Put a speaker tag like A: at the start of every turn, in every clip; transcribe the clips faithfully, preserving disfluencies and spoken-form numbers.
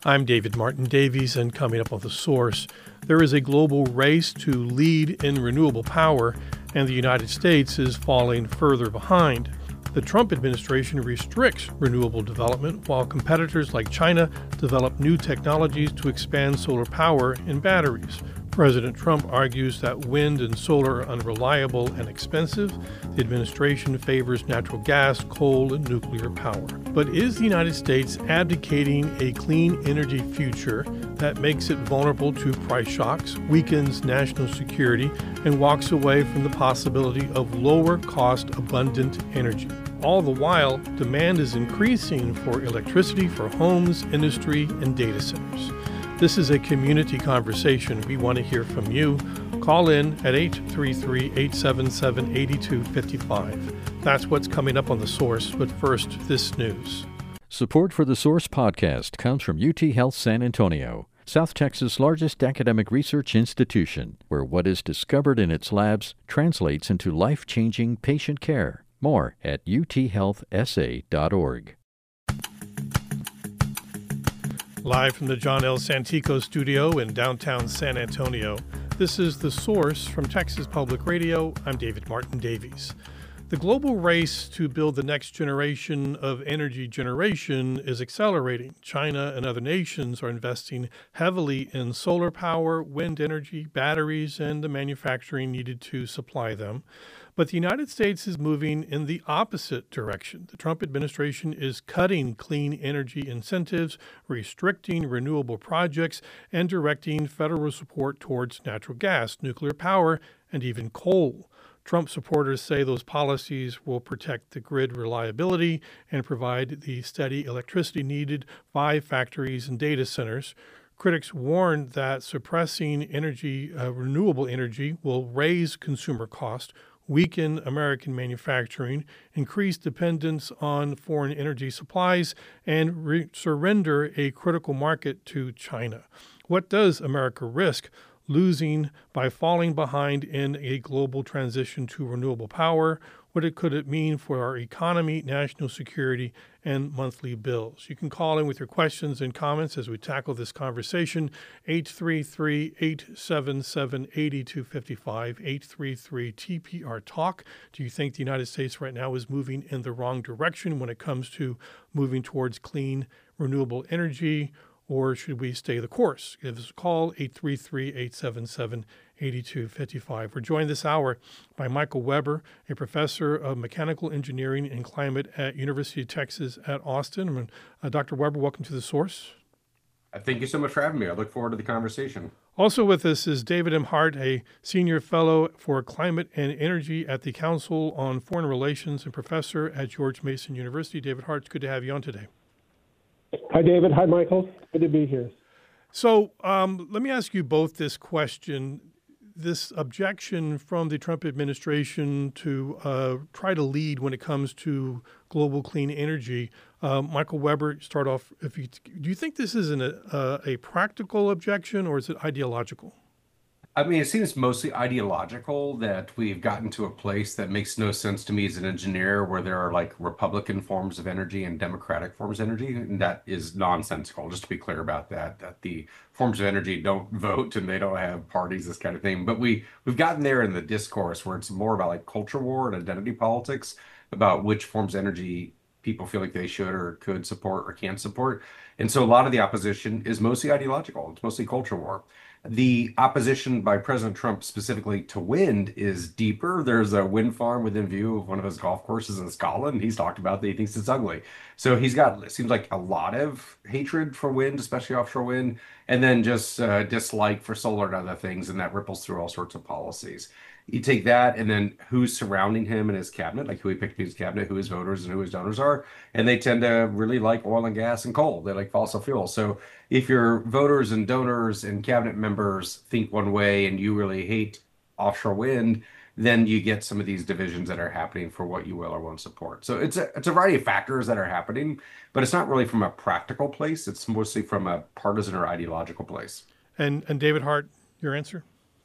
A: I'm David Martin Davies, and coming up on The Source, there is a global race to lead in renewable power, and the United States is falling further behind. The Trump administration restricts renewable development, while competitors like China develop new technologies to expand solar power in batteries. President Trump argues that wind and solar are unreliable and expensive. The administration favors natural gas, coal, and nuclear power. But is the United States abdicating a clean energy future that makes it vulnerable to price shocks, weakens national security, and walks away from the possibility of lower-cost, abundant energy? All the while, demand is increasing for electricity for homes, industry, and data centers. This is a community conversation. We want to hear from you. Call in at eight three three, eight seven seven, eight two five five. That's what's coming up on The Source, but first, this news.
B: Support for The Source podcast comes from U T Health San Antonio, South Texas' largest academic research institution, where what is discovered in its labs translates into life-changing patient care. More at u t health s a dot org.
A: Live from the John L. Santico studio in downtown San Antonio, this is The Source from Texas Public Radio. I'm David Martin Davies. The global race to build the next generation of energy generation is accelerating. China and other nations are investing heavily in solar power, wind energy, batteries, and the manufacturing needed to supply them. But the United States is moving in the opposite direction. The Trump administration is cutting clean energy incentives, restricting renewable projects, and directing federal support towards natural gas, nuclear power, and even coal. Trump supporters say those policies will protect the grid reliability and provide the steady electricity needed by factories and data centers. Critics warn that suppressing energy, uh, renewable energy will raise consumer costs, weaken American manufacturing, increase dependence on foreign energy supplies, and re- surrender a critical market to China. What does America risk losing by falling behind in a global transition to renewable power? What could it mean for our economy, national security, and monthly bills? You can call in with your questions and comments as we tackle this conversation. eight three three, eight seven seven, eight two five five, eight three three T P R Talk. Do you think the United States right now is moving in the wrong direction when it comes to moving towards clean, renewable energy? Or should we stay the course? Give us a call, eight three three, eight seven seven, eight two five five. We're joined this hour by Michael Weber, a professor of mechanical engineering and climate at University of Texas at Austin. Uh, Doctor Weber, welcome to The Source.
C: Thank you so much for having me. I look forward to the conversation.
A: Also with us is David M. Hart, a senior fellow for climate and energy at the Council on Foreign Relations and professor at George Mason University. David Hart, it's good to have you on today.
D: Hi, David. Hi, Michael. Good to be here.
A: So um, let me ask you both this question. This objection from the Trump administration to uh, try to lead when it comes to global clean energy. Uh, Michael Weber, start off. If you, do you think this is an, a, a practical objection or is it ideological?
C: I mean, it seems mostly ideological that we've gotten to a place that makes no sense to me as an engineer, where there are like Republican forms of energy and Democratic forms of energy. And that is nonsensical, just to be clear about that, that the forms of energy don't vote and they don't have parties, this kind of thing. But we, we've gotten there in the discourse where it's more about like culture war and identity politics, about which forms of energy people feel like they should or could support or can't support. And so a lot of the opposition is mostly ideological. It's mostly culture war. The opposition by President Trump specifically to wind is deeper. There's a wind farm within view of one of his golf courses in Scotland. He's talked about that he thinks it's ugly. So he's got, it seems like, a lot of hatred for wind, especially offshore wind, and then just uh, dislike for solar and other things, and that ripples through all sorts of policies. You take that, and then who's surrounding him and his cabinet, like who he picked in his cabinet, who his voters and who his donors are, and they tend to really like oil and gas and coal. They like fossil fuels. So if your voters and donors and cabinet members think one way and you really hate offshore wind, then you get some of these divisions that are happening for what you will or won't support. So it's a, it's a variety of factors that are happening, but it's not really from a practical place. It's mostly from a partisan or ideological place.
A: And and David Hart, your answer?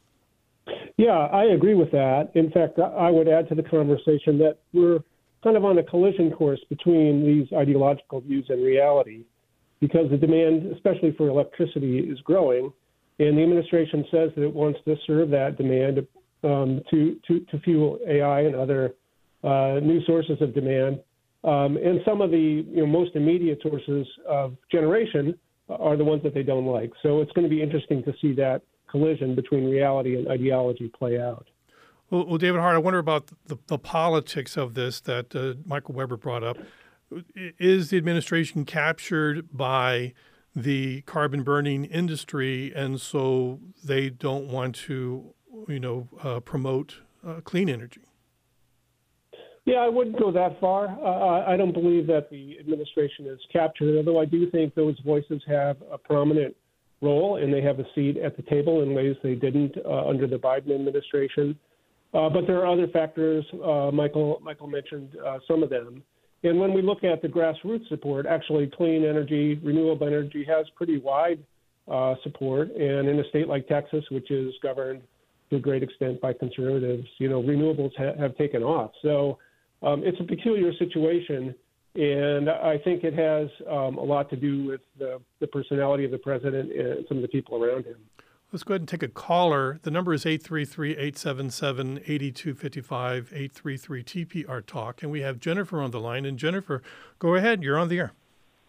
D: Yeah, I agree with that. In fact, I would add to the conversation that we're kind of on a collision course between these ideological views and reality. because the demand, especially for electricity, is growing. And the administration says that it wants to serve that demand um, to, to, to fuel A I and other uh, new sources of demand. Um, and some of the you know, most immediate sources of generation are the ones that they don't like. So it's going to be interesting to see that collision between reality and ideology play out.
A: Well, well David Hart, I wonder about the, the politics of this that uh, Michael Weber brought up. Is the administration captured by the carbon burning industry, and so they don't want to, you know, uh, promote uh, clean energy?
D: Yeah, I wouldn't go that far. Uh, I don't believe that the administration is captured, although I do think those voices have a prominent role and they have a seat at the table in ways they didn't uh, under the Biden administration. Uh, but there are other factors. Uh, Michael Michael mentioned uh, some of them. And when we look at the grassroots support, actually clean energy, renewable energy has pretty wide uh, support. And in a state like Texas, which is governed to a great extent by conservatives, you know, renewables ha- have taken off. So um, it's a peculiar situation. And I think it has um, a lot to do with the, the personality of the president and some of the people around him.
A: Let's go ahead and take a caller. The number is eight three three, eight seven seven, eight two five five, eight three three T P R Talk. And we have Jennifer on the line. And Jennifer, go ahead. You're on the air.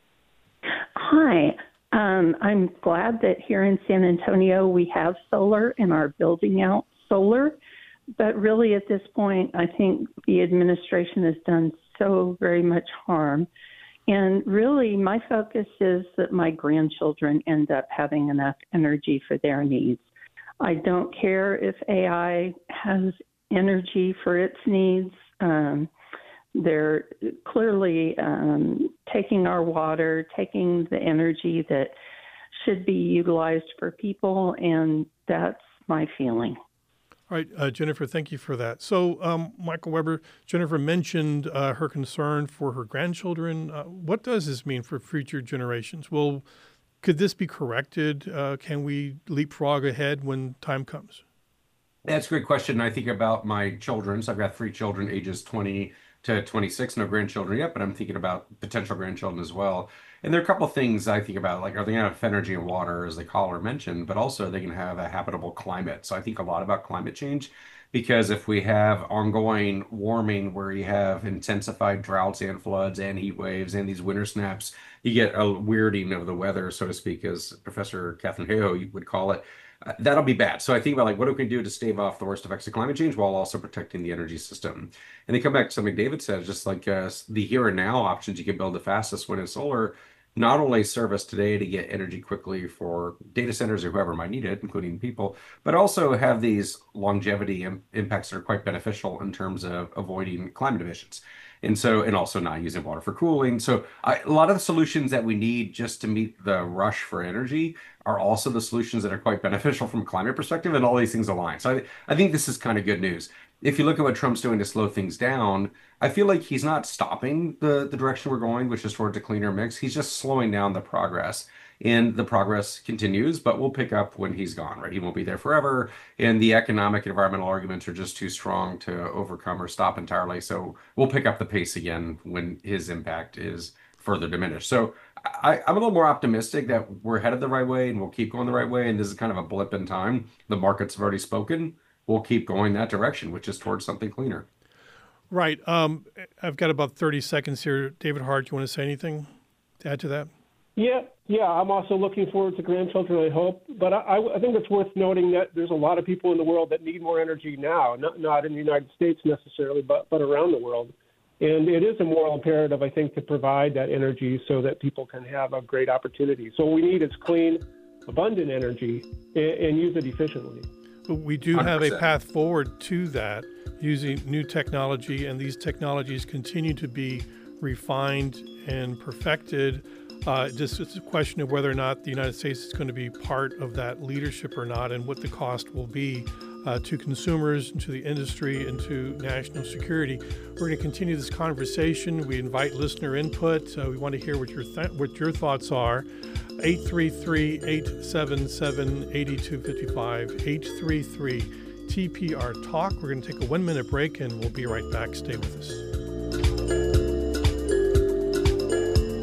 E: Hi. Um, I'm glad that here in San Antonio we have solar and are building out solar. But really at this point, I think the administration has done so very much harm. And really, my focus is that my grandchildren end up having enough energy for their needs. I don't care if A I has energy for its needs. Um, they're clearly um, taking our water, taking the energy that should be utilized for people, and that's my feeling.
A: All right, uh, Jennifer, thank you for that. So, um, Michael Weber, Jennifer mentioned uh, her concern for her grandchildren. Uh, what does this mean for future generations? Well, could this be corrected? Uh, can we leapfrog ahead when time comes?
C: That's a great question. I think about my children. So I've got three children, ages twenty to twenty-six, no grandchildren yet, but I'm thinking about potential grandchildren as well. And there are a couple of things I think about, like, are they going to have energy and water, as the caller mentioned, but also are they going to have a habitable climate? So I think a lot about climate change, because if we have ongoing warming where you have intensified droughts and floods and heat waves and these winter snaps, you get a weirding of the weather, so to speak, as Professor Catherine Hayhoe would call it. Uh, that'll be bad. So I think about, like, what do we do to stave off the worst effects of climate change while also protecting the energy system? And they come back to something David said, just like uh, the here and now options you can build the fastest wind and solar not only serve us today to get energy quickly for data centers or whoever might need it, including people, but also have these longevity im- impacts that are quite beneficial in terms of avoiding climate emissions. And so, and also not using water for cooling. So I, a lot of the solutions that we need just to meet the rush for energy are also the solutions that are quite beneficial from a climate perspective, and all these things align. So I, I think this is kind of good news. If you look at what Trump's doing to slow things down, I feel like he's not stopping the, the direction we're going, which is towards a cleaner mix. He's just slowing down the progress. And the progress continues, but we'll pick up when he's gone, right? He won't be there forever. And the economic and environmental arguments are just too strong to overcome or stop entirely. So we'll pick up the pace again when his impact is further diminished. So I, I'm a little more optimistic that we're headed the right way and we'll keep going the right way. And this is kind of a blip in time. The markets have already spoken. We'll keep going that direction, which is towards something cleaner.
A: Right. Um, I've got about thirty seconds here. David Hart, do you want to say anything to add to that?
D: Yeah, yeah. I'm also looking forward to grandchildren, I hope. But I, I think it's worth noting that there's a lot of people in the world that need more energy now, not, not in the United States necessarily, but, but around the world. And it is a moral imperative, I think, to provide that energy so that people can have a great opportunity. So what we need is clean, abundant energy and, and use it efficiently.
A: We do have a path forward to that using new technology, and these technologies continue to be refined and perfected. Uh, just it's a question of whether or not the United States is going to be part of that leadership or not, and what the cost will be uh, to consumers, and to the industry, and to national security. We're going to continue this conversation. We invite listener input. Uh, we want to hear what your th- what your thoughts are. eight three three, eight seven seven, eight two five five, eight three three T P R Talk. We're going to take a one-minute break, and we'll be right back. Stay with us.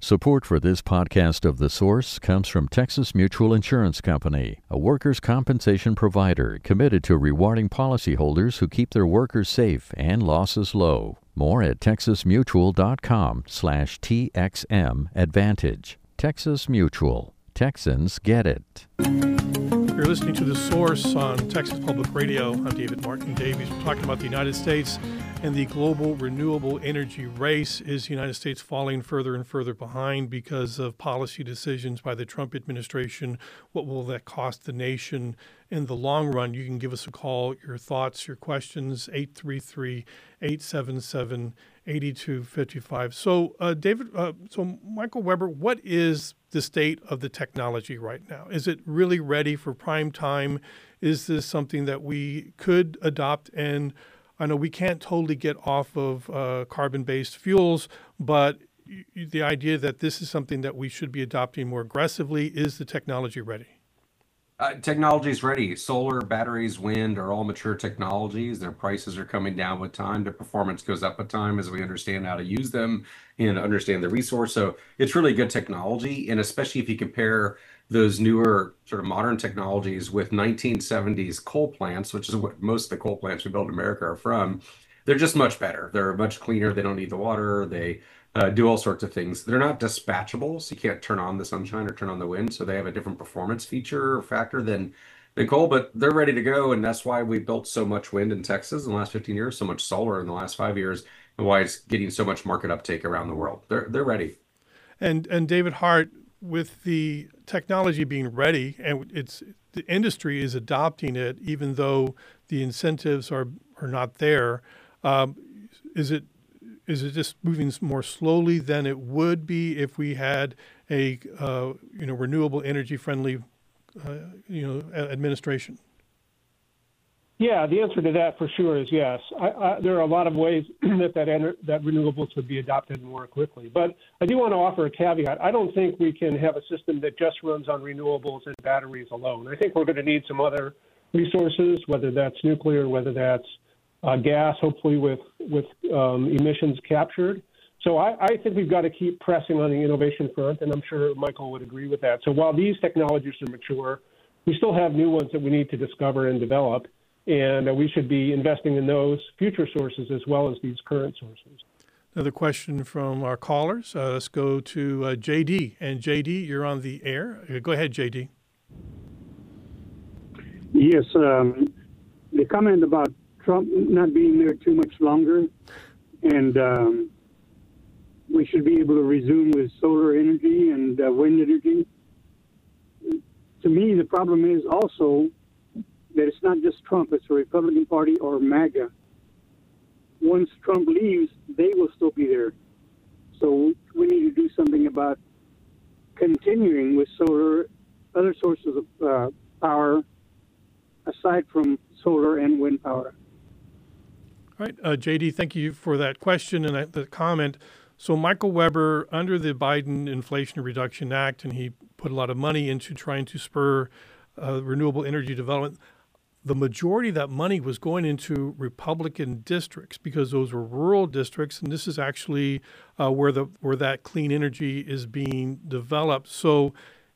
B: Support for this podcast of The Source comes from Texas Mutual Insurance Company, a workers' compensation provider committed to rewarding policyholders who keep their workers safe and losses low. More at texasmutual.com slash TXM Advantage. Texas Mutual. Texans get it.
A: You're listening to The Source on Texas Public Radio. I'm David Martin Davies. We're talking about the United States and the global renewable energy race. Is the United States falling further and further behind because of policy decisions by the Trump administration? What will that cost the nation in the long run? You can give us a call, your thoughts, your questions, eight three three, eight seven seven, eight two five five. So, uh, David, uh, so Michael Weber, what is the state of the technology right now? Is it really ready for prime time? Is this something that we could adopt? And I know we can't totally get off of uh, carbon-based fuels, but the idea that this is something that we should be adopting more aggressively, is the technology ready?
C: Uh, technology is ready. Solar, batteries, wind are all mature technologies. Their prices are coming down with time. Their performance goes up with time as we understand how to use them and understand the resource. So it's really good technology. And especially if you compare those newer sort of modern technologies with nineteen seventies coal plants, which is what most of the coal plants we built in America are from, they're just much better. They're much cleaner. They don't need the water. They uh, do all sorts of things. They're not dispatchable, so you can't turn on the sunshine or turn on the wind. So they have a different performance feature or factor than, than coal, but they're ready to go. And that's why we built so much wind in Texas in the last fifteen years, so much solar in the last five years, and why it's getting so much market uptake around the world. They're, they're ready.
A: And, and David Hart, with the technology being ready, and it's the industry is adopting it, even though the incentives are are not there. Um, is it is it just moving more slowly than it would be if we had a uh, you know renewable energy friendly uh, you know administration?
D: Yeah, the answer to that for sure is yes. I, I, there are a lot of ways that that, ener- that renewables would be adopted more quickly. But I do want to offer a caveat. I don't think we can have a system that just runs on renewables and batteries alone. I think we're going to need some other resources, whether that's nuclear, whether that's uh, gas, hopefully with, with um, emissions captured. So I, I think we've got to keep pressing on the innovation front, and I'm sure Michael would agree with that. So while these technologies are mature, we still have new ones that we need to discover and develop. And uh, we should be investing in those future sources as well as these current sources.
A: Another question from our callers. Uh, let's go to uh, J D. And J D, you're on the air. Uh, go ahead, J D.
F: Yes, um, the comment about Trump not being there too much longer, and um, we should be able to resume with solar energy and uh, wind energy. To me, the problem is also that it's not just Trump, it's the Republican Party or MAGA. Once Trump leaves, they will still be there. So we need to do something about continuing with solar, other sources of uh, power, aside from solar and wind power.
A: All right, uh, J D, thank you for that question and that, the comment. So Michael Weber, under the Biden Inflation Reduction Act, and he put a lot of money into trying to spur uh, renewable energy development, the majority of that money was going into Republican districts because those were rural districts, and this is actually uh, where the where that clean energy is being developed. So,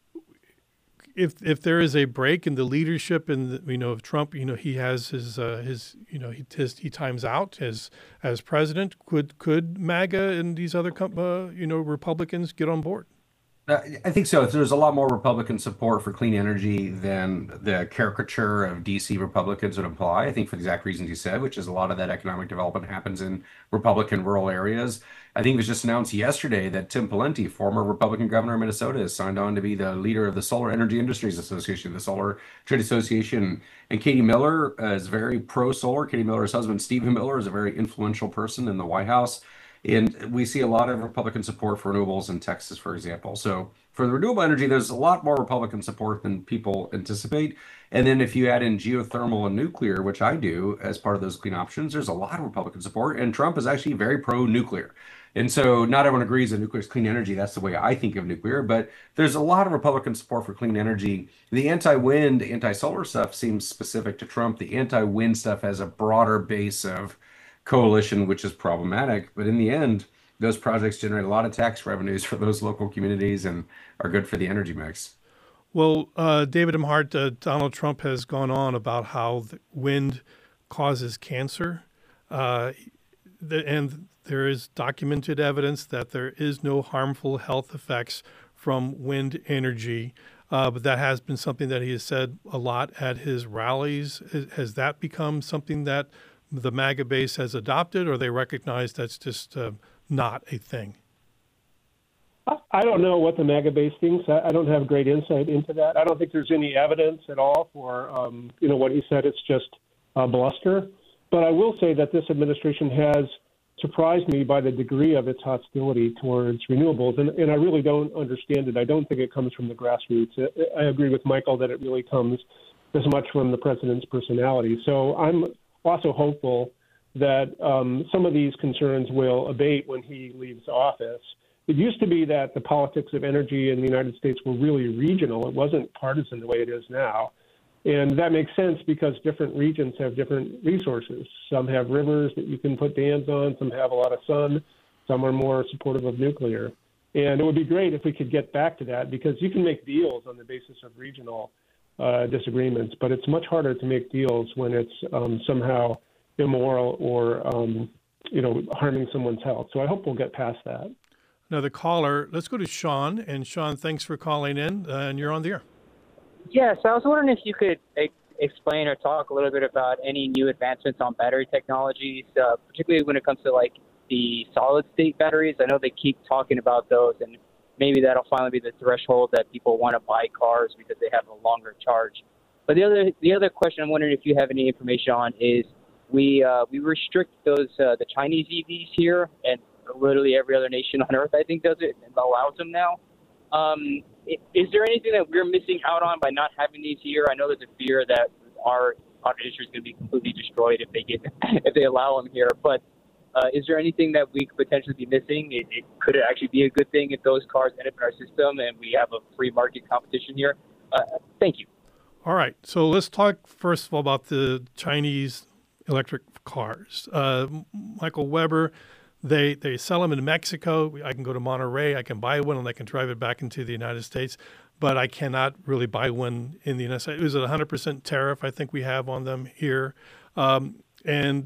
A: if if there is a break in the leadership, and you know, if Trump, you know, he has his uh, his you know he his, he times out as as president, could could MAGA and these other uh, you know Republicans get on board?
C: Uh, I think so. There's a lot more Republican support for clean energy than the caricature of D C Republicans would imply. I think for the exact reasons you said, which is a lot of that economic development happens in Republican rural areas. I think it was just announced yesterday that Tim Pawlenty, former Republican governor of Minnesota, has signed on to be the leader of the Solar Energy Industries Association, the Solar Trade Association. And Katie Miller uh, is very pro-solar. Katie Miller's husband, Stephen Miller, is a very influential person in the White House. And we see a lot of Republican support for renewables in Texas, for example. So for the renewable energy, there's a lot more Republican support than people anticipate. And then if you add in geothermal and nuclear, which I do as part of those clean options, there's a lot of Republican support. And Trump is actually very pro-nuclear. And so not everyone agrees that nuclear is clean energy. That's the way I think of nuclear. But there's a lot of Republican support for clean energy. The anti-wind, anti-solar stuff seems specific to Trump. The anti-wind stuff has a broader base of coalition, which is problematic. But in the end, those projects generate a lot of tax revenues for those local communities and are good for the energy mix.
A: Well, uh, David M. Hart, uh, Donald Trump has gone on about how the wind causes cancer, uh, the, and there is documented evidence that there is no harmful health effects from wind energy. Uh, but that has been something that he has said a lot at his rallies. Has that become something that the MAGA base has adopted, or they recognize that's just uh, not a thing?
D: I don't know what the MAGA base thinks. I don't have great insight into that. I don't think there's any evidence at all for, um, you know, what he said. It's just uh, bluster. But I will say that this administration has surprised me by the degree of its hostility towards renewables, and, and I really don't understand it. I don't think it comes from the grassroots. I agree with Michael that it really comes as much from the president's personality. So I'm also hopeful that um, some of these concerns will abate when he leaves office. It used to be that the politics of energy in the United States were really regional. It wasn't partisan the way it is now. And that makes sense because different regions have different resources. Some have rivers that you can put dams on. Some have a lot of sun. Some are more supportive of nuclear. And it would be great if we could get back to that, because you can make deals on the basis of regional uh, disagreements, but it's much harder to make deals when it's um, somehow immoral or, um, you know, harming someone's health. So I hope we'll get past that.
A: Another caller. Let's go to Sean. And Sean, thanks for calling in, uh, and you're on the air.
G: Yes, I was wondering if you could e- explain or talk a little bit about any new advancements on battery technologies, uh, particularly when it comes to like the solid-state batteries. I know they keep talking about those, and maybe that'll finally be the threshold that people want to buy cars because they have a longer charge. But the other the other question I'm wondering if you have any information on is we uh, we restrict those uh, the Chinese E Vs here, and literally every other nation on earth, I think, does it and allows them now. Um, is there anything that we're missing out on by not having these here? I know there's a fear that our auto industry is going to be completely destroyed if they get if they allow them here. But uh, is there anything that we could potentially be missing? It, it could it actually be a good thing if those cars end up in our system and we have a free market competition here? Uh, thank you.
A: All right. So let's talk first of all about the Chinese electric cars. Uh, Michael Weber. They they sell them in Mexico. I can go to Monterey. I can buy one, and I can drive it back into the United States. But I cannot really buy one in the United States. It was a one hundred percent tariff I think we have on them here. Um, and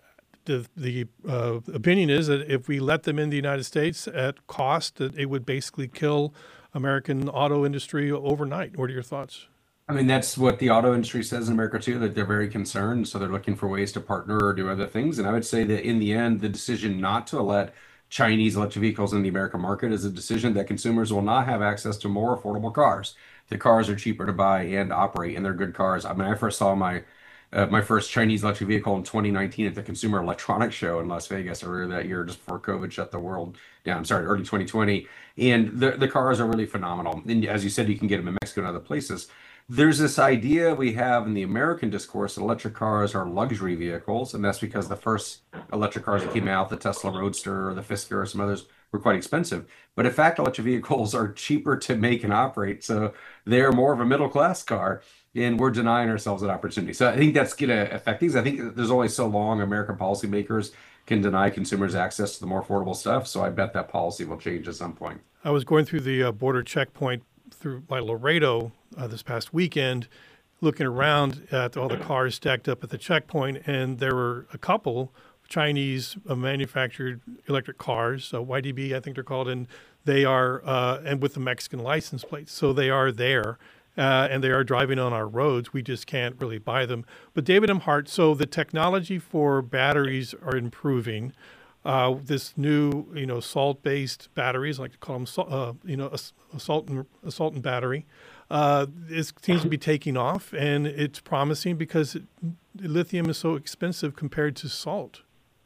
A: the the uh, opinion is that if we let them in the United States at cost, that it would basically kill American auto industry overnight. What are your thoughts?
C: I mean, that's what the auto industry says in America, too, that they're very concerned. So they're looking for ways to partner or do other things. And I would say that in the end, the decision not to let Chinese electric vehicles in the American market is a decision that consumers will not have access to more affordable cars. The cars are cheaper to buy and operate, and they're good cars. I mean, I first saw my uh, my first Chinese electric vehicle in twenty nineteen at the Consumer Electronics Show in Las Vegas earlier that year, just before COVID shut the world down. I'm sorry, early twenty twenty. And the, the cars are really phenomenal. And as you said, you can get them in Mexico and other places. There's this idea we have in the American discourse that electric cars are luxury vehicles, and that's because the first electric cars that came out, the Tesla Roadster or the Fisker or some others, were quite expensive. But in fact, electric vehicles are cheaper to make and operate, so they're more of a middle-class car, and we're denying ourselves that opportunity. So I think that's going to affect things. I think there's only so long American policymakers can deny consumers access to the more affordable stuff, so I bet that policy will change at some point.
A: I was going through the uh, border checkpoint through by Laredo uh, this past weekend, looking around at all the cars stacked up at the checkpoint, and there were a couple Chinese uh, manufactured electric cars, uh, Y D B, I think they're called, and they are, uh, and with the Mexican license plates. So they are there, uh, and they are driving on our roads. We just can't really buy them. But David M. Hart, so the technology for batteries are improving. Uh, this new, you know, salt-based batteries, I like to call them, uh, you know, a, a salt and a salt and battery, uh, it seems to be taking off, and it's promising because it, lithium is so expensive compared to salt.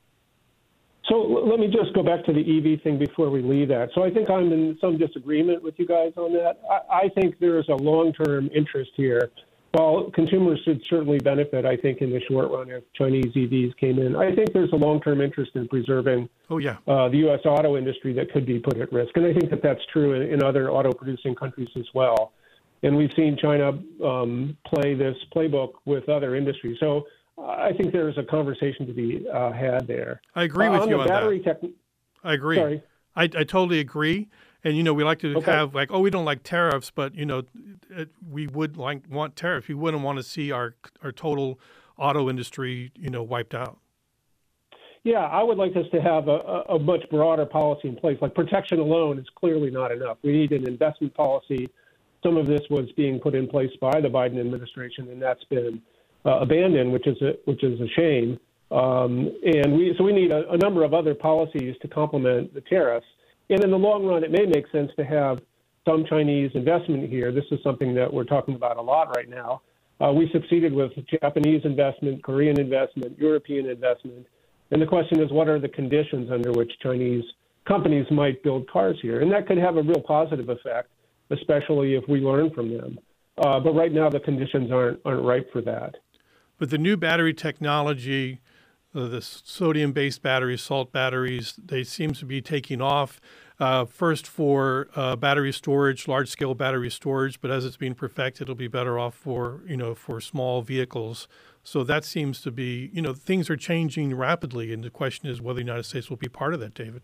D: So let me just go back to the E V thing before we leave that. So I think I'm in some disagreement with you guys on that. I, I think there's a long-term interest here. While consumers should certainly benefit, I think, in the short run if Chinese E Vs came in, I think there's a long-term interest in preserving
A: oh, yeah.
D: uh, the U S auto industry that could be put at risk. And I think that that's true in, in other auto-producing countries as well. And we've seen China um, play this playbook with other industries. So I think there's a conversation to be uh, had there.
A: I agree with
D: uh, on
A: you
D: the
A: on
D: battery
A: that.
D: Tech-
A: I agree.
D: Sorry.
A: I, I totally agree. And, you know, we like to
D: Okay.
A: have like, oh, we don't like tariffs, but, you know, it, we would like want tariffs. We wouldn't want to see our our total auto industry, you know, wiped out.
D: Yeah, I would like us to have a, a a much broader policy in place. Like protection alone is clearly not enough. We need an investment policy. Some of this was being put in place by the Biden administration, and that's been uh, abandoned, which is a, which is a shame. Um, and we so we need a, a number of other policies to complement the tariffs. And in the long run, it may make sense to have some Chinese investment here. This is something that we're talking about a lot right now. Uh, we succeeded with Japanese investment, Korean investment, European investment. And the question is, what are the conditions under which Chinese companies might build cars here? And that could have a real positive effect, especially if we learn from them. Uh, but right now, the conditions aren't aren't ripe for that.
A: But the new battery technology, uh, the sodium-based batteries, salt batteries, they seem to be taking off. Uh, first for uh, battery storage, large-scale battery storage, but as it's being perfected, it'll be better off for, you know, for small vehicles. So that seems to be, you know, things are changing rapidly, and the question is whether the United States will be part of that, David.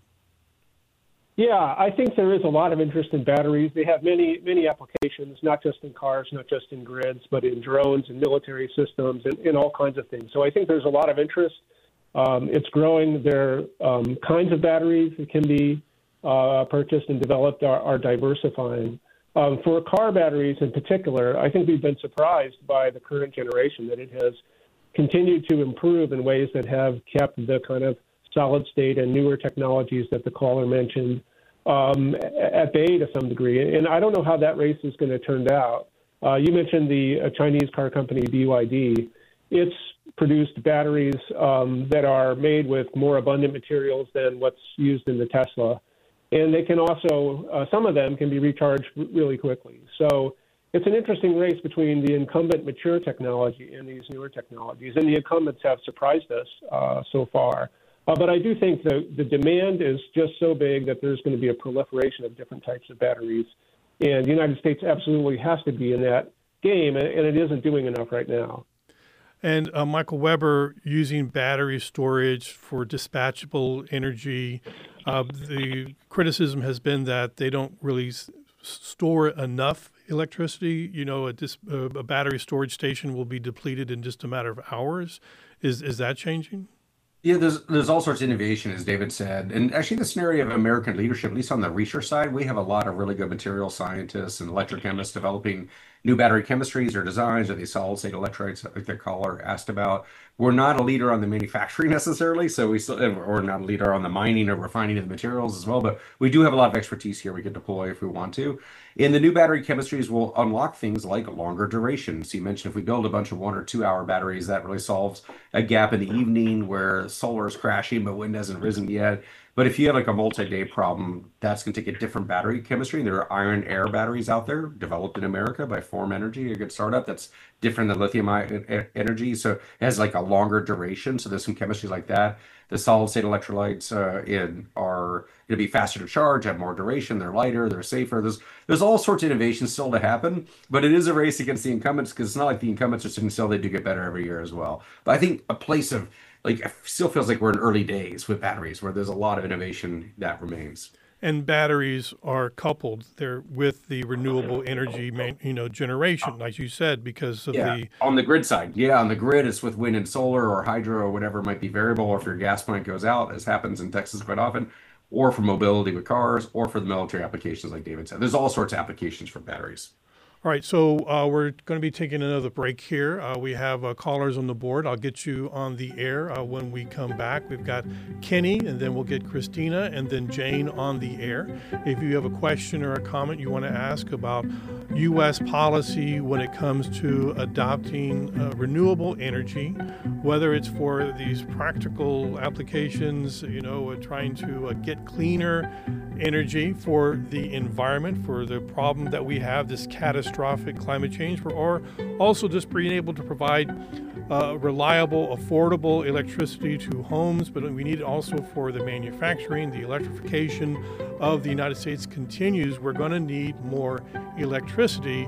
D: Yeah, I think there is a lot of interest in batteries. They have many, many applications, not just in cars, not just in grids, but in drones and military systems and, and all kinds of things. So I think there's a lot of interest. Um, it's growing. Their um, kinds of batteries that can be uh, purchased and developed are, are diversifying. Um, for car batteries in particular, I think we've been surprised by the current generation that it has continued to improve in ways that have kept the kind of solid state and newer technologies that the caller mentioned um, at bay to some degree. And I don't know how that race is going to turn out. Uh, you mentioned the uh, Chinese car company B Y D. It's produced batteries um, that are made with more abundant materials than what's used in the Tesla. And they can also, uh, some of them can be recharged r- really quickly. So it's an interesting race between the incumbent mature technology and these newer technologies. And the incumbents have surprised us uh, so far. Uh, but I do think the, the demand is just so big that there's going to be a proliferation of different types of batteries. And the United States absolutely has to be in that game, and, and it isn't doing enough right now.
A: And uh, Michael Weber, using battery storage for dispatchable energy, uh, the criticism has been that they don't really s- store enough electricity. You know, a, dis- uh, a battery storage station will be depleted in just a matter of hours. Is is that changing?
C: Yeah, there's there's all sorts of innovation, as David said. And actually, the scenario of American leadership, at least on the research side, we have a lot of really good material scientists and electrochemists developing new battery chemistries or designs or these solid state electrolytes, like the caller asked about. We're not a leader on the manufacturing necessarily, so we still, or not a leader on the mining or refining of the materials as well, but we do have a lot of expertise here we can deploy if we want to. And the new battery chemistries will unlock things like longer duration. So you mentioned if we build a bunch of one or two hour batteries, that really solves a gap in the evening where solar is crashing, but wind hasn't risen yet. But if you have like a multi-day problem, that's going to take a different battery chemistry. There are iron air batteries out there developed in America by Form Energy, a good startup that's different than lithium ion energy. So it has like a longer duration. So there's some chemistries like that. The solid state electrolytes uh, in are going to be faster to charge, have more duration. They're lighter, they're safer. There's there's all sorts of innovations still to happen, but it is a race against the incumbents because it's not like the incumbents are sitting still. They do get better every year as well. But I think a place of like it still feels like we're in early days with batteries where there's a lot of innovation that remains.
A: And batteries are coupled there with the renewable energy, main, you know, generation, like you said, because of
C: Yeah,
A: the
C: on the grid side. Yeah, on the grid, it's with wind and solar or hydro or whatever might be variable, or if your gas plant goes out, as happens in Texas quite often, or for mobility with cars, or for the military applications, like David said. There's all sorts of applications for batteries.
A: All right, so uh, we're going to be taking another break here. Uh, we have uh, callers on the board. I'll get you on the air uh, when we come back. We've got Kenny, and then we'll get Christina, and then Jane on the air. If you have a question or a comment you want to ask about U S policy when it comes to adopting uh, renewable energy, whether it's for these practical applications, you know, uh, trying to uh, get cleaner energy for the environment, for the problem that we have, this catastrophic climate change, or also just being able to provide uh, reliable, affordable electricity to homes, but we need it also for the manufacturing. The electrification of the United States continues. We're going to need more electricity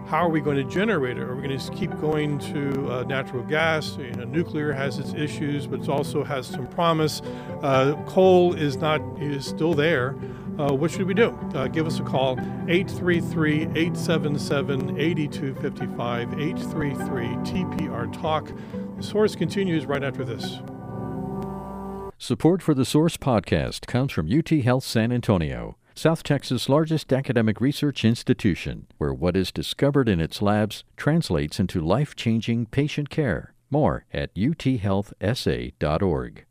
A: how are we going to generate it? Are we going to keep going to uh, natural gas? You know, nuclear has its issues, but it also has some promise. Uh, coal is not is still there. Uh, what should we do? Uh, give us a call, eight three three, eight seven seven, eight two five five, eight three three T P R Talk. The Source continues right after this.
B: Support for the Source podcast comes from U T Health San Antonio, South Texas' largest academic research institution, where what is discovered in its labs translates into life-changing patient care. More at u t health s a dot org.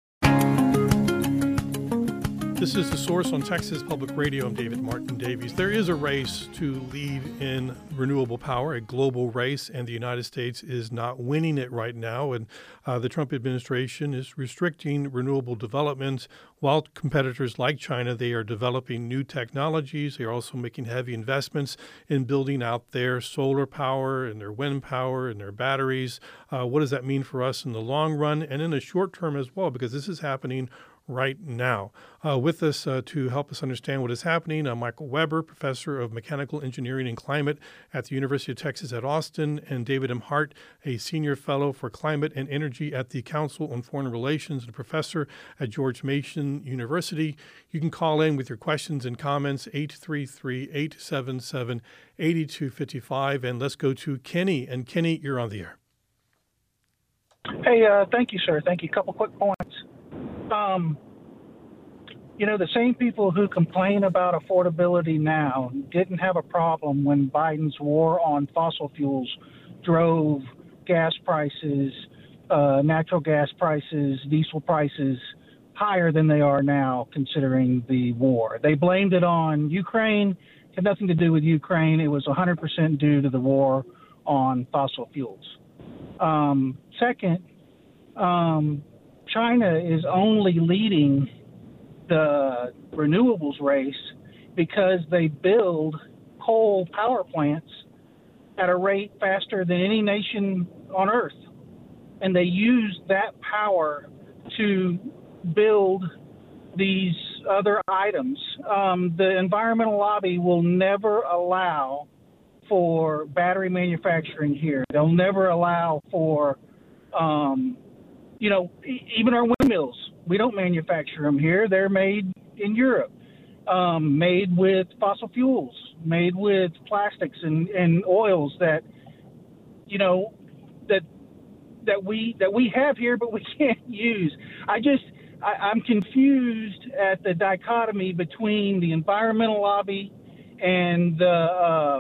A: This is The Source on Texas Public Radio. I'm David Martin Davies. There is a race to lead in renewable power, a global race, and the United States is not winning it right now. And uh, the Trump administration is restricting renewable development, while competitors like China, they are developing new technologies. They are also making heavy investments in building out their solar power and their wind power and their batteries. Uh, what does that mean for us in the long run and in the short term as well? Because this is happening right now. Uh, with us uh, to help us understand what is happening, uh, Michael Weber, professor of mechanical engineering and climate at the University of Texas at Austin, and David M. Hart, a senior fellow for climate and energy at the Council on Foreign Relations and professor at George Mason University. You can call in with your questions and comments, eight three three, eight seven seven, eight two five five. And let's go to Kenny. And Kenny, you're on the air.
H: Hey, uh, thank you, sir. Thank you. A couple quick points. Um, you know, the same people who complain about affordability now didn't have a problem when Biden's war on fossil fuels drove gas prices, uh, natural gas prices, diesel prices higher than they are now, considering the war. They blamed it on Ukraine. It had nothing to do with Ukraine. It was one hundred percent due to the war on fossil fuels. Um, second, um, China is only leading the renewables race because they build coal power plants at a rate faster than any nation on earth. And they use that power to build these other items. Um, the environmental lobby will never allow for battery manufacturing here. They'll never allow for um, You know, even our windmills, we don't manufacture them here. They're made in Europe, um, made with fossil fuels, made with plastics and, and oils that, you know, that that we that we have here, but we can't use. I just, I, I'm confused at the dichotomy between the environmental lobby and the uh,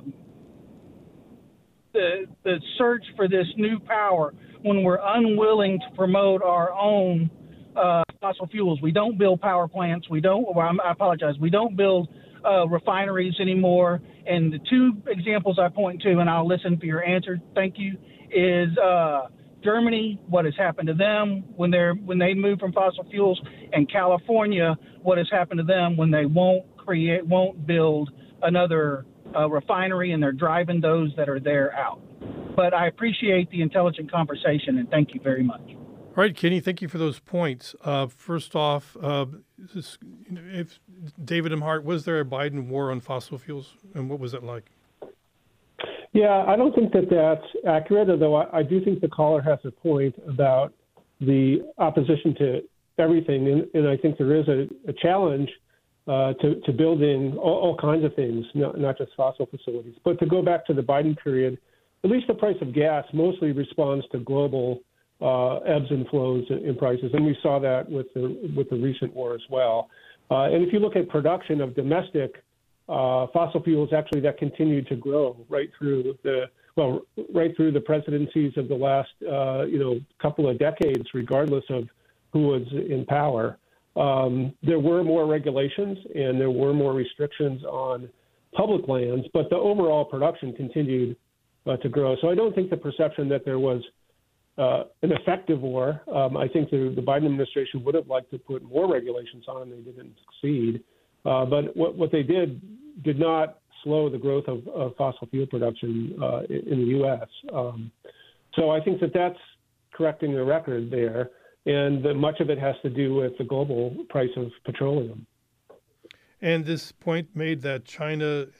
H: the the search for this new power, when we're unwilling to promote our own uh, fossil fuels. We don't build power plants. We don't, well, I apologize, we don't build uh, refineries anymore. And the two examples I point to, and I'll listen for your answer, thank you, is uh, Germany, what has happened to them when they're when they move from fossil fuels, and California, what has happened to them when they won't create, won't build another uh, refinery, and they're driving those that are there out. But I appreciate the intelligent conversation, and thank you very much.
A: All right, Kenny, thank you for those points. Uh, first off, uh, this, if David M. Hart, was there a Biden war on fossil fuels, and what was it like?
D: Yeah, I don't think that that's accurate, although I, I do think the caller has a point about the opposition to everything, and, and I think there is a, a challenge uh, to, to building all, all kinds of things, not, not just fossil facilities. But to go back to the Biden period, at least the price of gas mostly responds to global uh, ebbs and flows in prices, and we saw that with the with the recent war as well. Uh, and if you look at production of domestic uh, fossil fuels, actually that continued to grow right through the well, right through the presidencies of the last uh, you know couple of decades, regardless of who was in power. Um, there were more regulations and there were more restrictions on public lands, but the overall production continued Uh, to grow. So I don't think the perception that there was uh, an effective war. Um, I think the, the Biden administration would have liked to put more regulations on, and they didn't succeed. Uh, but what, what they did did not slow the growth of, of fossil fuel production uh, in, in the U S. Um, so I think that that's correcting the record there, and that much of it has to do with the global price of petroleum.
A: And this point made that China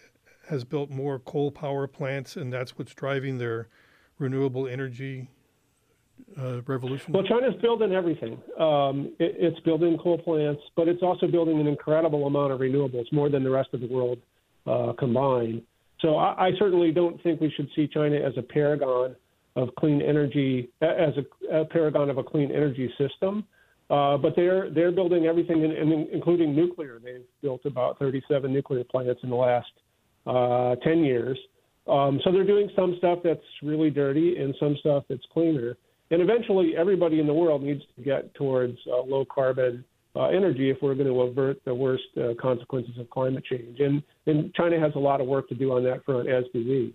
A: has built more coal power plants, and that's what's driving their renewable energy uh, revolution?
D: Well, China's building everything. Um, it, it's building coal plants, but it's also building an incredible amount of renewables, more than the rest of the world uh, combined. So I, I certainly don't think we should see China as a paragon of clean energy, as a, a paragon of a clean energy system. Uh, but they're they're building everything, in, in, including nuclear. They've built about thirty-seven nuclear plants in the last uh, ten years. Um, so they're doing some stuff that's really dirty and some stuff that's cleaner. And eventually, everybody in the world needs to get towards uh, low carbon uh, energy if we're going to avert the worst uh, consequences of climate change. And, and China has a lot of work to do on that front, as do we.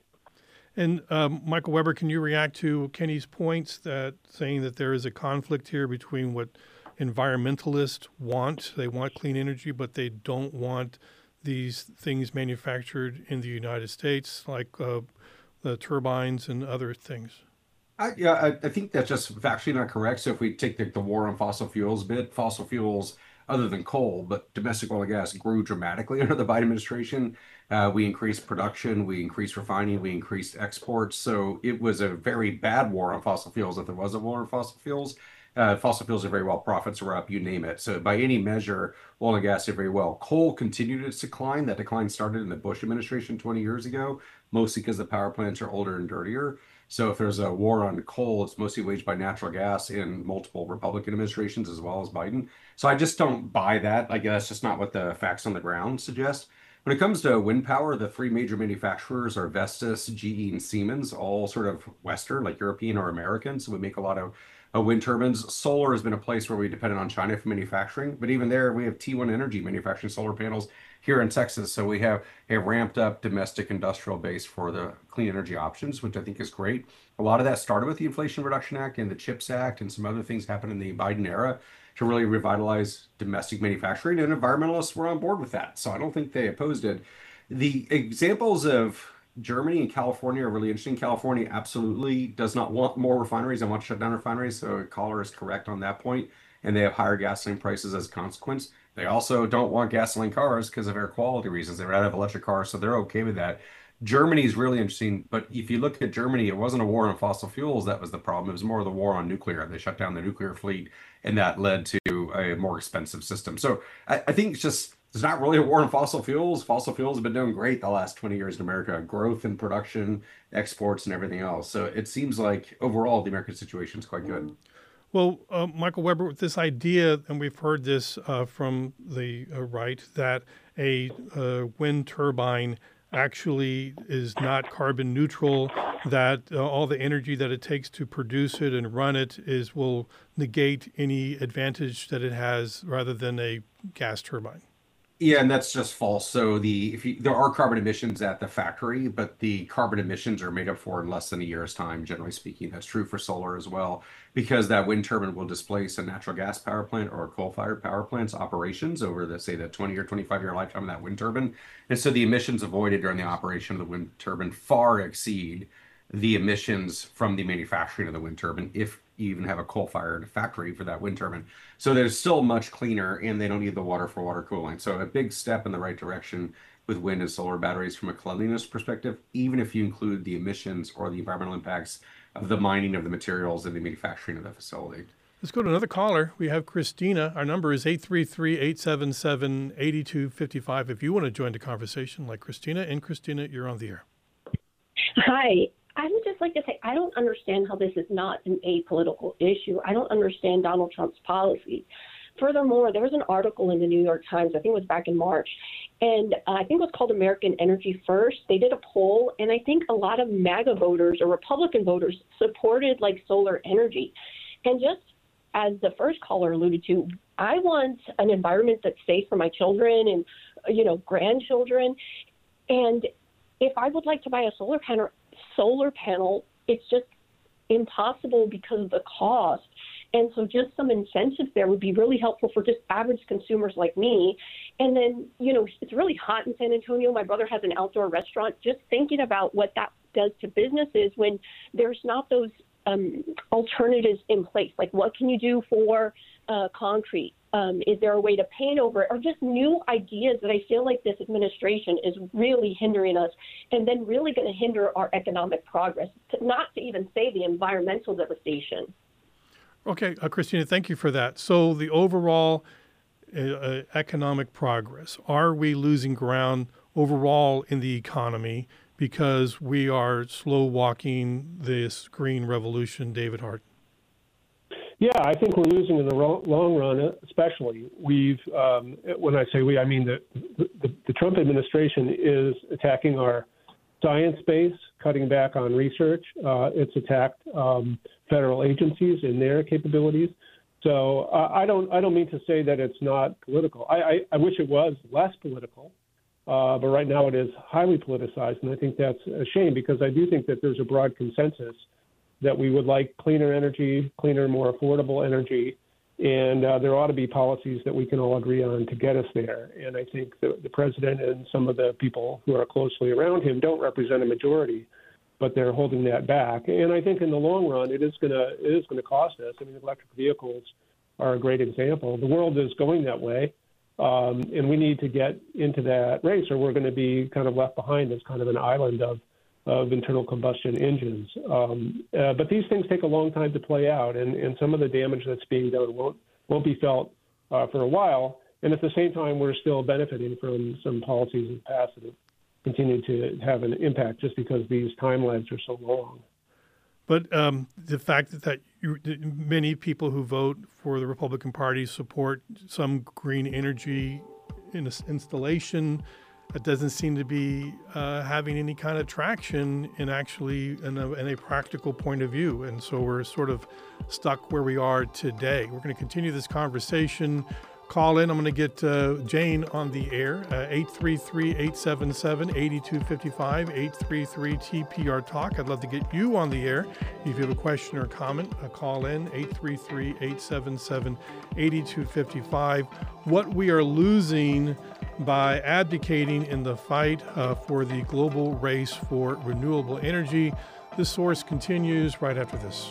A: And um, Michael Weber, can you react to Kenny's points that saying that there is a conflict here between what environmentalists want? They want clean energy, but they don't want these things manufactured in the United States, like uh, the turbines and other things.
C: I, yeah, I, I think that's just factually not correct. So if we take the, the war on fossil fuels bit, fossil fuels, other than coal, but domestic oil and gas grew dramatically under the Biden administration. Uh, we increased production, we increased refining, we increased exports. So it was a very bad war on fossil fuels if there was a war on fossil fuels. Uh, fossil fuels are very well, profits were up, you name it. So by any measure, oil and gas did very well. Coal continued its decline. That decline started in the Bush administration twenty years ago, mostly because the power plants are older and dirtier. So if there's a war on coal, it's mostly waged by natural gas in multiple Republican administrations as well as Biden. So I just don't buy that. Like, that's just not what the facts on the ground suggest. When it comes to wind power, the three major manufacturers are Vestas, G E, and Siemens, all sort of Western, like European or American. So we make a lot of uh, wind turbines. Solar has been a place where we depended on China for manufacturing. But even there, we have T one Energy manufacturing solar panels here in Texas. So we have a ramped up domestic industrial base for the clean energy options, which I think is great. A lot of that started with the Inflation Reduction Act and the CHIPS Act and some other things happened in the Biden era to really revitalize domestic manufacturing, and environmentalists were on board with that. So I don't think they opposed it. The examples of Germany and California are really interesting. California absolutely does not want more refineries and wants to shut down refineries. So caller is correct on that point. And they have higher gasoline prices as a consequence. They also don't want gasoline cars because of air quality reasons. They rather have electric cars, so they're okay with that. Germany is really interesting, but if you look at Germany, it wasn't a war on fossil fuels that was the problem. It was more of the war on nuclear. They shut down the nuclear fleet, and that led to a more expensive system. So I, I think it's just, it's not really a war on fossil fuels. Fossil fuels have been doing great the last twenty years in America, growth in production, exports, and everything else. So it seems like overall the American situation is quite good.
A: Well, uh, Michael Weber, with this idea, and we've heard this uh, from the uh, right, that a uh, wind turbine actually is not carbon neutral, that uh, all the energy that it takes to produce it and run it is will negate any advantage that it has rather than a gas turbine.
C: Yeah, and that's just false. So the if you, there are carbon emissions at the factory, but the carbon emissions are made up for in less than a year's time, generally speaking. That's true for solar as well, because that wind turbine will displace a natural gas power plant or a coal-fired power plant's operations over the, say, the twenty or twenty-five year lifetime of that wind turbine. And so the emissions avoided during the operation of the wind turbine far exceed the emissions from the manufacturing of the wind turbine, if you even have a coal-fired factory for that wind turbine. So they're still much cleaner, and they don't need the water for water cooling. So a big step in the right direction with wind and solar batteries from a cleanliness perspective, even if you include the emissions or the environmental impacts of the mining of the materials and the manufacturing of the facility.
A: Let's go to another caller. We have Christina. Our number is eight three three, eight seven seven, eight two five five. If you want to join the conversation like Christina, and Christina, you're on the air.
I: Hi. I would just like to say, I don't understand how this is not an apolitical issue. I don't understand Donald Trump's policies. Furthermore, there was an article in the New York Times, I think it was back in March, and uh, I think it was called American Energy First. They did a poll, and I think a lot of MAGA voters or Republican voters supported like solar energy. And just as the first caller alluded to, I want an environment that's safe for my children and, you know, grandchildren. And if I would like to buy a solar panel, solar panel, it's just impossible because of the cost. And so just some incentives there would be really helpful for just average consumers like me. And then, you know, it's really hot in San Antonio. My brother has an outdoor restaurant. Just thinking about what that does to businesses when there's not those um, alternatives in place. Like, what can you do for uh, concrete? Um, is there a way to paint over it, or just new ideas that I feel like this administration is really hindering us, and then really going to hinder our economic progress, to, not to even say the environmental devastation.
A: Okay, uh, Christina, thank you for that. So the overall uh, economic progress, are we losing ground overall in the economy because we are slow walking this green revolution, David Hart?
D: Yeah, I think we're losing in the long run, especially. We've, um, when I say we, I mean that the, the Trump administration is attacking our science base, cutting back on research. Uh, it's attacked um, federal agencies and their capabilities. So uh, I don't, I don't mean to say that it's not political. I, I, I wish it was less political, uh, but right now it is highly politicized, and I think that's a shame, because I do think that there's a broad consensus that we would like cleaner energy, cleaner, more affordable energy, and uh, there ought to be policies that we can all agree on to get us there. And I think the, the president and some of the people who are closely around him don't represent a majority, but they're holding that back. And I think in the long run, it is going to it is going to cost us. I mean, electric vehicles are a great example. The world is going that way, um, and we need to get into that race, or we're going to be kind of left behind as kind of an island of of internal combustion engines. Um, uh, but these things take a long time to play out, and, and some of the damage that's being done won't won't be felt uh, for a while. And at the same time, we're still benefiting from some policies in the past that have continued to have an impact just because these time lags are so long.
A: But um, the fact that, that you, many people who vote for the Republican Party support some green energy in installation, it doesn't seem to be uh, having any kind of traction in actually in a, in a practical point of view. And so we're sort of stuck where we are today. We're going to continue this conversation. Call in. I'm going to get uh, Jane on the air, uh, eight three three, eight seven seven, eight two five five, eight three three T P R Talk. I'd love to get you on the air. If you have a question or comment, uh, call in, eight three three, eight seven seven, eight two five five. What we are losing by abdicating in the fight uh, for the global race for renewable energy. The Source continues right after this.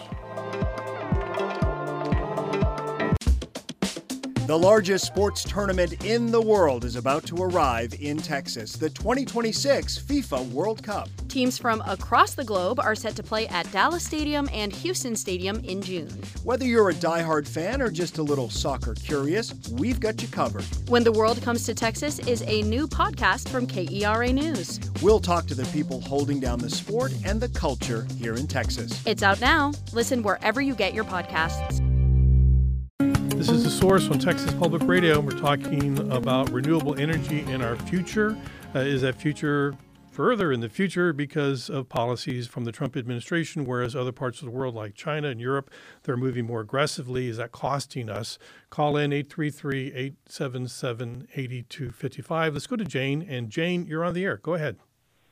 J: The largest sports tournament in the world is about to arrive in Texas, the twenty twenty-six FIFA World Cup.
K: Teams from across the globe are set to play at Dallas Stadium and Houston Stadium in June.
J: Whether you're a diehard fan or just a little soccer curious, we've got you covered.
K: When the World Comes to Texas is a new podcast from K E R A News.
J: We'll talk to the people holding down the sport and the culture here in Texas.
K: It's out now. Listen wherever you get your podcasts.
A: This is The Source on Texas Public Radio. We're talking about renewable energy in our future. Uh, is that future further in the future because of policies from the Trump administration, whereas other parts of the world like China and Europe, they're moving more aggressively? Is that costing us? Call in eight three three, eight seven seven, eight two five five. Let's go to Jane. And Jane, you're on the air. Go ahead.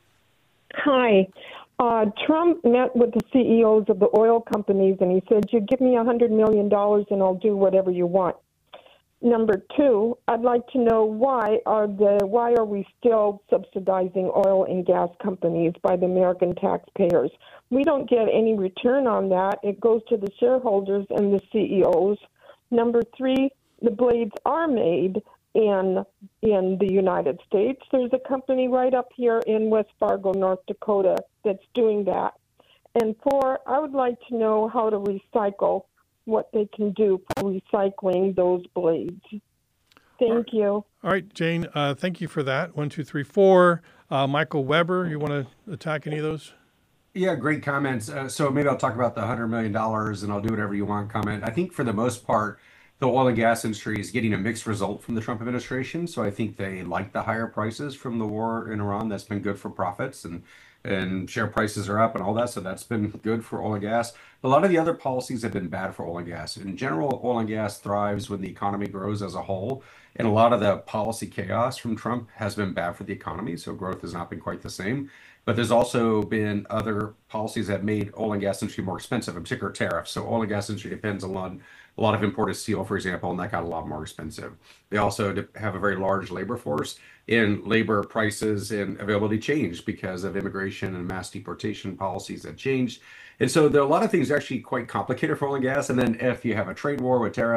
L: Hi. Uh, Trump met with the C E Os of the oil companies, and he said, you give me one hundred million dollars and I'll do whatever you want. Number two, I'd like to know why are the why are we still subsidizing oil and gas companies by the American taxpayers? We don't get any return on that. It goes to the shareholders and the C E Os. Number three, the blades are made in in the United States. There's a company right up here in West Fargo, North Dakota, that's doing that. And four, I would like to know how to recycle, what they can do for recycling those blades. Thank you.
A: All right, Jane, uh, thank you for that. One, two, three, four. Uh, Michael Weber, you want to attack any of those?
C: Yeah, great comments. Uh, so maybe I'll talk about the one hundred million dollars and I'll do whatever you want comment. I think for the most part, the oil and gas industry is getting a mixed result from the Trump administration. So I think they like the higher prices from the war in Iran. That's been good for profits, and and share prices are up and all that. So that's been good for oil and gas. A lot of the other policies have been bad for oil and gas. In general, oil and gas thrives when the economy grows as a whole. And a lot of the policy chaos from Trump has been bad for the economy. So growth has not been quite the same. But there's also been other policies that made oil and gas industry more expensive, in particular tariffs. So oil and gas industry depends a lot, a lot of imported steel, for example, and that got a lot more expensive. They also have a very large labor force, and labor prices and availability changed because of immigration and mass deportation policies that changed. And so there are a lot of things actually quite complicated for oil and gas. And then if you have a trade war with tariffs,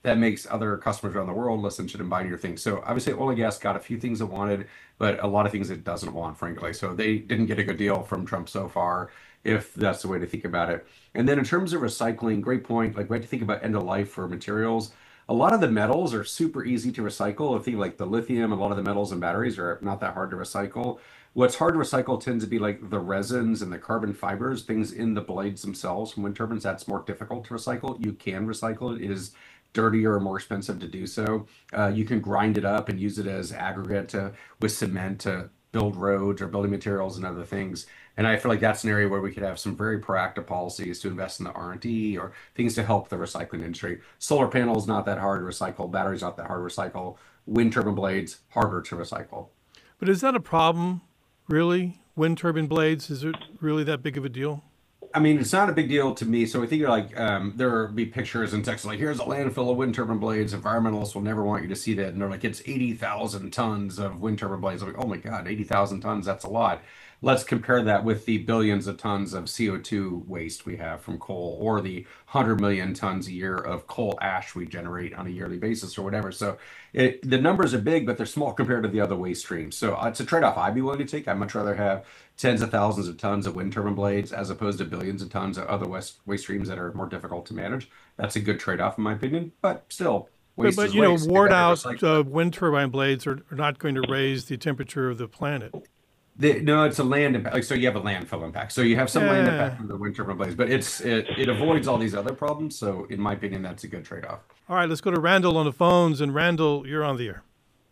C: that makes other customers around the world less interested in buying your things. So obviously oil and gas got a few things it wanted, but a lot of things it doesn't want, frankly. So they didn't get a good deal from Trump so far, if that's the way to think about it. And then in terms of recycling, great point. Like we have to think about end of life for materials. A lot of the metals are super easy to recycle. I think like the lithium, a lot of the metals and batteries are not that hard to recycle. What's hard to recycle tends to be like the resins and the carbon fibers, things in the blades themselves from wind turbines. That's more difficult to recycle. You can recycle it. It is dirtier or more expensive to do so. Uh, you can grind it up and use it as aggregate to, with cement to build roads or building materials and other things. And I feel like that's an area where we could have some very proactive policies to invest in the R and D or things to help the recycling industry. Solar panels, not that hard to recycle. Batteries, not that hard to recycle. Wind turbine blades, harder to recycle.
A: But is that a problem, really? Wind turbine blades, is it really that big of a deal?
C: I mean, it's not a big deal to me. So I think like um, there will be pictures in Texas, like here's a landfill of wind turbine blades. Environmentalists will never want you to see that. And they're like, it's eighty thousand tons of wind turbine blades. I'm like, oh my God, eighty thousand tons, that's a lot. Let's compare that with the billions of tons of C O two waste we have from coal, or the one hundred million tons a year of coal ash we generate on a yearly basis or whatever. So it, the numbers are big, but they're small compared to the other waste streams. So it's a trade-off I'd be willing to take. I'd much rather have tens of thousands of tons of wind turbine blades as opposed to billions of tons of other waste, waste streams that are more difficult to manage. That's a good trade-off in my opinion, but still. Waste
A: but, but
C: is
A: you know,
C: waste.
A: worn out uh, wind turbine blades are, are not going to raise the temperature of the planet.
C: The, no, it's a land impact. Like, so you have a landfill impact. So you have some
A: yeah.
C: land impact from the wind turbine blades, but it's it, it avoids all these other problems. So in my opinion, that's a good trade-off.
A: All right, let's go to Randall on the phones. And Randall, you're on the air.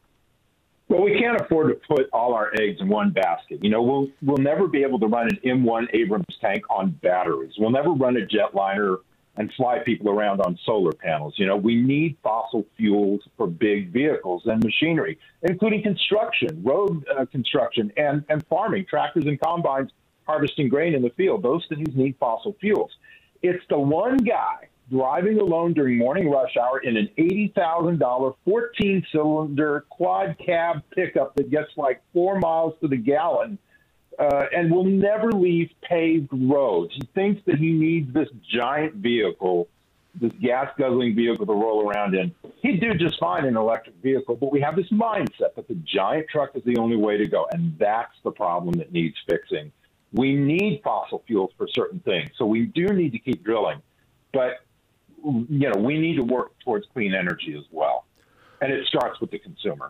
M: Well, we can't afford to put all our eggs in one basket. You know, we'll we'll never be able to run an M one Abrams tank on batteries. We'll never run a jetliner and fly people around on solar panels. You know, we need fossil fuels for big vehicles and machinery, including construction, road uh, construction, and, and farming, tractors and combines harvesting grain in the field. Those things need fossil fuels. It's the one guy driving alone during morning rush hour in an eighty thousand dollars fourteen-cylinder quad cab pickup that gets like four miles to the gallon Uh, and will never leave paved roads. He thinks that he needs this giant vehicle, this gas-guzzling vehicle to roll around in. He'd do just fine in an electric vehicle, but we have this mindset that the giant truck is the only way to go, and that's the problem that needs fixing. We need fossil fuels for certain things, so we do need to keep drilling, but you know, we need to work towards clean energy as well, and it starts with the consumer.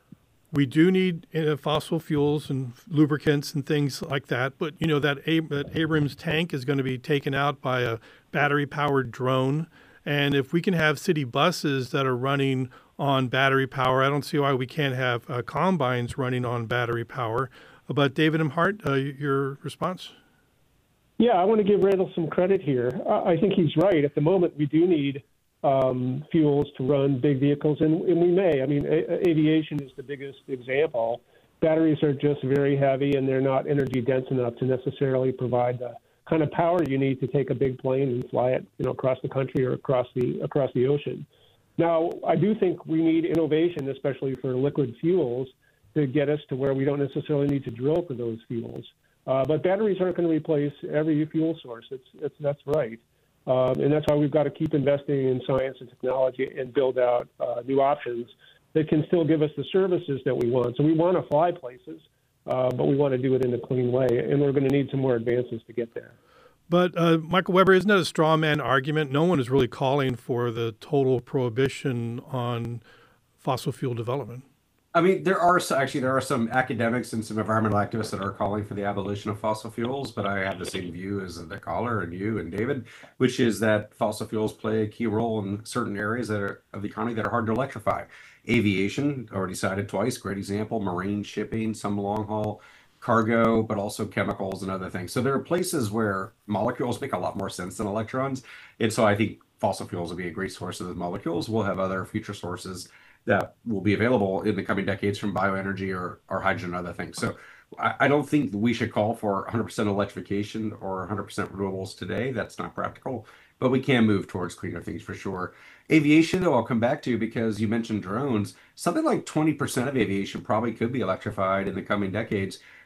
A: We do need uh, fossil fuels and lubricants and things like that. But, you know, that, Ab- that Abrams tank is going to be taken out by a battery-powered drone. And if we can have city buses that are running on battery power, I don't see why we can't have uh, combines running on battery power. But David M. Hart, uh, your response?
D: Yeah, I want to give Randall some credit here. I think he's right. At the moment, we do need Um, fuels to run big vehicles, and, and we may. I mean, a- aviation is the biggest example. Batteries are just very heavy, and they're not energy dense enough to necessarily provide the kind of power you need to take a big plane and fly it, you know, across the country or across the across the ocean. Now, I do think we need innovation, especially for liquid fuels, to get us to where we don't necessarily need to drill for those fuels. Uh, but batteries aren't going to replace every fuel source. It's, it's that's right. Um, and that's why we've got to keep investing in science and technology and build out uh, new options that can still give us the services that we want. So we want to fly places, uh, but we want to do it in a clean way. And we're going to need some more advances to get there.
A: But, uh, Michael Weber, isn't that a straw man argument? No one is really calling for the total prohibition on fossil fuel development.
C: I mean, there are actually there are some academics and some environmental activists that are calling for the abolition of fossil fuels, but I have the same view as the caller and you and David, which is that fossil fuels play a key role in certain areas that are of the economy that are hard to electrify. Aviation, already cited twice, great example. Marine shipping, some long haul cargo, but also chemicals and other things. So there are places where molecules make a lot more sense than electrons, and so I think fossil fuels will be a great source of those molecules. We'll have other future sources that will be available in the coming decades from bioenergy or, or hydrogen and other things. So I, I don't think we should call for one hundred percent electrification or one hundred percent renewables today. That's not practical, but we can move towards cleaner things for sure. Aviation, though, I'll come back to because you mentioned drones. Something like twenty percent of aviation probably could be electrified in the coming decades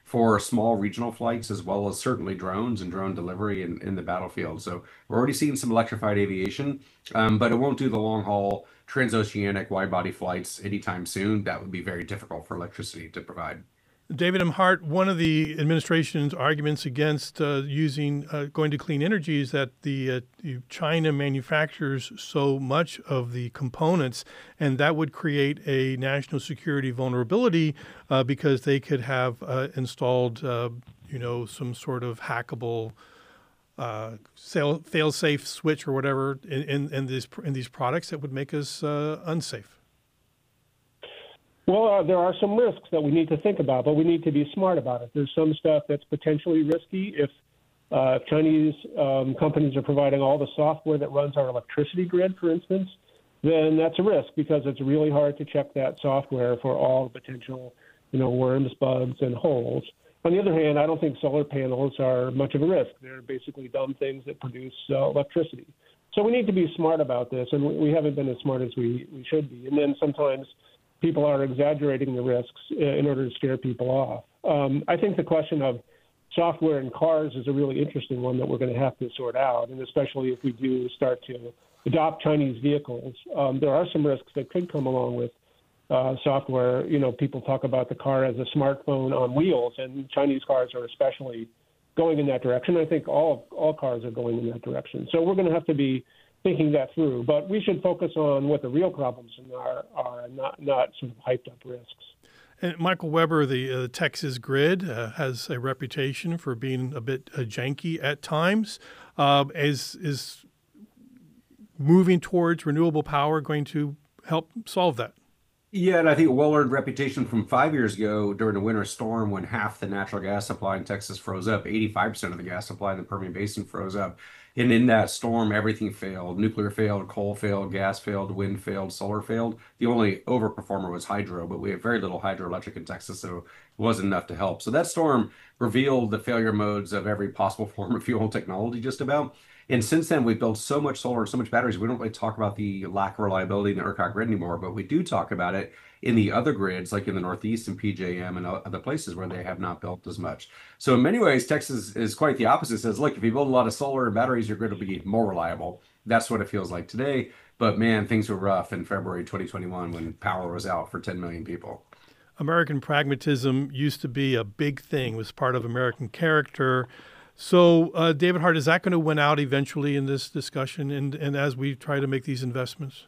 C: for small regional flights, as well as certainly drones and drone delivery in, in the battlefield. So we're already seeing some electrified aviation, um, but it won't do the long haul transoceanic wide body flights anytime soon. That would be very difficult for electricity to provide.
A: David M. Hart, one of the administration's arguments against uh, using uh, going to clean energy is that the uh, China manufactures so much of the components, and that would create a national security vulnerability uh, because they could have uh, installed, uh, you know, some sort of hackable uh, fail-safe switch or whatever in, in, in these in these products that would make us uh, unsafe.
D: Well, uh, there are some risks that we need to think about, but we need to be smart about it. There's some stuff that's potentially risky. If uh, Chinese um, companies are providing all the software that runs our electricity grid, for instance, then that's a risk because it's really hard to check that software for all potential, you know, worms, bugs, and holes. On the other hand, I don't think solar panels are much of a risk. They're basically dumb things that produce uh, electricity. So we need to be smart about this, and we haven't been as smart as we, we should be. And then sometimes people are exaggerating the risks in order to scare people off. Um, I think the question of software in cars is a really interesting one that we're going to have to sort out, and especially if we do start to adopt Chinese vehicles. Um, there are some risks that could come along with uh, software. You know, people talk about the car as a smartphone on wheels, and Chinese cars are especially going in that direction. I think all all cars are going in that direction. So we're going to have to be thinking that through, but we should focus on what the real problems are, are and not, not sort of hyped up risks.
A: And Michael Weber, the uh, Texas grid, uh, has a reputation for being a bit uh, janky at times. Uh, is is moving towards renewable power going to help solve that?
C: Yeah, and I think a well-earned reputation from five years ago during a winter storm when half the natural gas supply in Texas froze up, eighty-five percent of the gas supply in the Permian Basin froze up. And in that storm, everything failed. Nuclear failed, coal failed, gas failed, wind failed, solar failed. The only overperformer was hydro, but we have very little hydroelectric in Texas, so it wasn't enough to help. So that storm revealed the failure modes of every possible form of fuel technology just about. And since then, we've built so much solar and so much batteries, we don't really talk about the lack of reliability in the ERCOT grid anymore, but we do talk about it in the other grids, like in the Northeast and P J M and other places where they have not built as much. So in many ways, Texas is quite the opposite. It says, look, if you build a lot of solar and batteries, your grid will be more reliable. That's what it feels like today. But man, things were rough in February twenty twenty-one when power was out for ten million people.
A: American pragmatism used to be a big thing, was part of American character. So, uh, David Hart, is that going to win out eventually in this discussion and, and as we try to make these investments?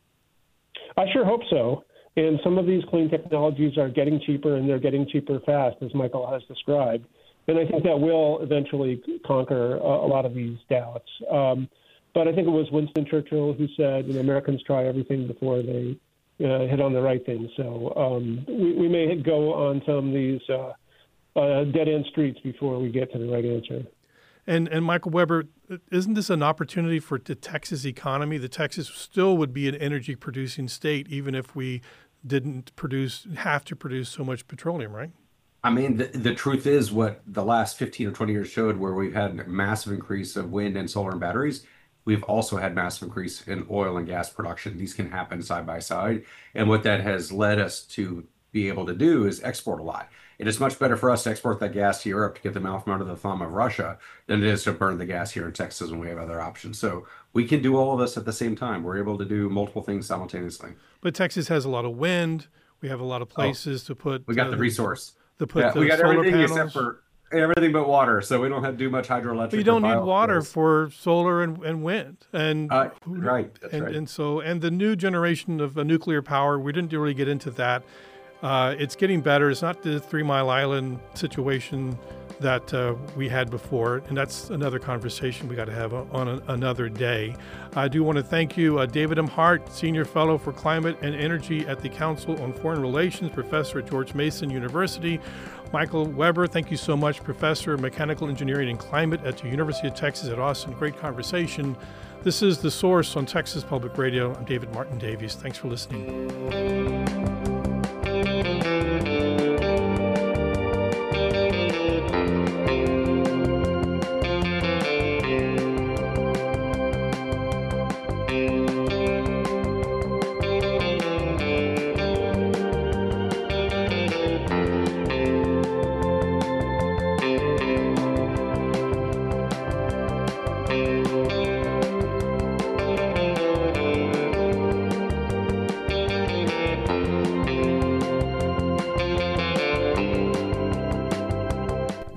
D: I sure hope so. And some of these clean technologies are getting cheaper, and they're getting cheaper fast, as Michael has described. And I think that will eventually conquer a, a lot of these doubts. Um, but I think it was Winston Churchill who said, you know, Americans try everything before they uh, hit on the right thing. So um, we, we may go on some of these uh, uh, dead-end streets before we get to the right answer.
A: And and Michael Weber, isn't this an opportunity for the Texas economy? The Texas still would be an energy-producing state, even if we didn't produce have to produce so much petroleum, right?
C: I mean, the, the truth is what the last fifteen or twenty years showed, where we've had a massive increase of wind and solar and batteries. We've also had massive increase in oil and gas production. These can happen side by side. And what that has led us to be able to do is export a lot. It is much better for us to export that gas to Europe to get the mouth out of the thumb of Russia than it is to burn the gas here in Texas when we have other options. So we can do all of this at the same time. We're able to do multiple things simultaneously.
A: But Texas has a lot of wind. We have a lot of places
C: oh,
A: to put.
C: We got
A: uh,
C: the resource.
A: To put
C: yeah,
A: the
C: we got
A: solar
C: everything
A: panels.
C: except for everything but water. So we don't have to do much hydroelectric.
A: But you don't need water
C: fuels.
A: for solar and, and wind. And
C: uh, right. That's
A: and,
C: right.
A: And so and the new generation of uh, nuclear power. We didn't really get into that. Uh, it's getting better. It's not the Three Mile Island situation that uh, we had before, and that's another conversation we got to have on a, another day. I do want to thank you, uh, David M. Hart, Senior Fellow for Climate and Energy at the Council on Foreign Relations, Professor at George Mason University. Michael Weber, thank you so much, Professor of Mechanical Engineering and Climate at the University of Texas at Austin. Great conversation. This is The Source on Texas Public Radio. I'm David Martin Davies. Thanks for listening.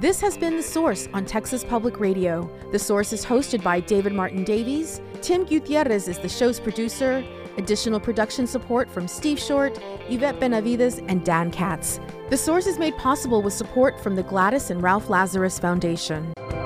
N: This has been The Source on Texas Public Radio. The Source is hosted by David Martin Davies. Tim Gutierrez is the show's producer. Additional production support from Steve Short, Yvette Benavides, and Dan Katz. The Source is made possible with support from the Gladys and Ralph Lazarus Foundation.